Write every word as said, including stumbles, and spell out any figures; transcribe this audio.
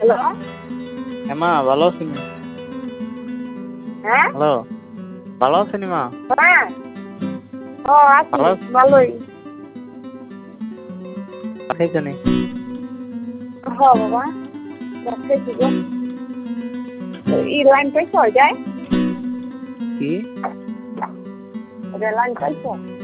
Hello হ্যাঁ মা ভালো আছেন? হ্যাঁ হ্যালো ভালো আছেন মা? হ্যাঁ ও আছি ভালো আছেন? ভালোই খাইছেনি? হ বাবা দেখতেছি গো ই লাইন পাইছ যায় কি? লাইন পাইছ